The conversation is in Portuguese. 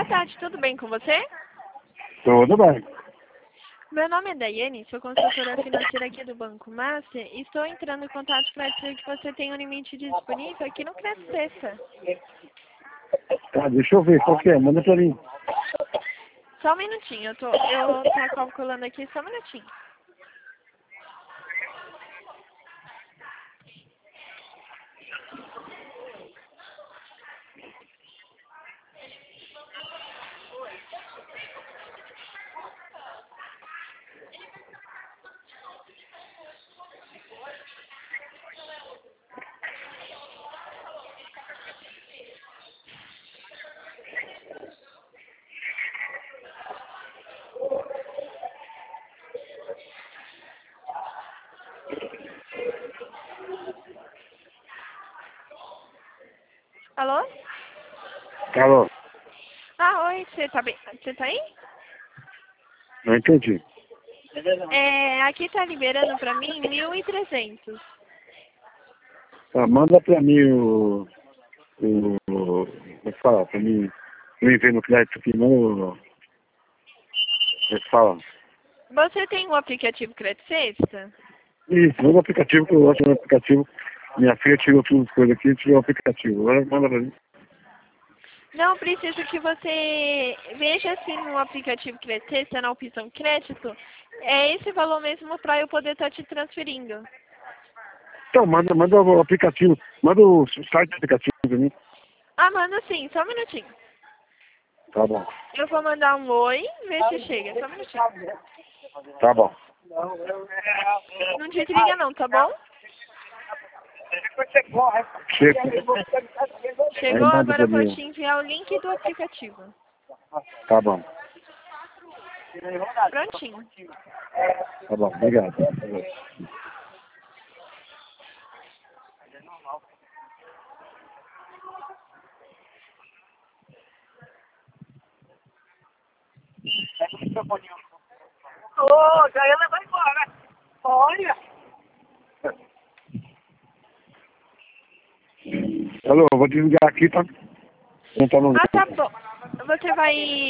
Boa tarde, tudo bem com você? Tudo bem. Meu nome é Daiane, sou consultora financeira aqui do Banco Master e estou entrando em contato para dizer que você tem um limite disponível aqui no Credit Sexta. Tá, deixa eu ver qual que é, manda pra mim. Só um minutinho, eu tô calculando aqui, só um minutinho. Alô? Alô, Ah, oi, você tá bem? Você tá aí? não entendi. Aqui tá liberando pra mim 1.300. Tá, manda pra mim como é que fala, pra mim, eu enviei no crédito aqui, não, como é que fala? Você tem o aplicativo Credit Sexta? Isso, manda o aplicativo, que eu gosto do aplicativo. Minha filha tirou todas as coisas aqui e tirou o aplicativo. Agora manda pra mim. Não, preciso que você veja se no aplicativo Credit Sexta, na opção crédito, é esse valor mesmo para eu poder estar te transferindo. Então, manda o aplicativo, manda o site do aplicativo pra mim. Ah, manda sim, só um minutinho. Tá bom, Eu vou mandar um oi, ver se chega, só um minutinho. tá bom. Não desliga não, tá bom? Chega. Aí Chegou, manda agora pra eu vou mim. te enviar o link do aplicativo. Tá bom, Prontinho. tá bom, obrigado. Ô, já ela vai embora. Olha. Alô, eu vou desligar aqui, tá? Não tá no... Ah, tá bom. Você vai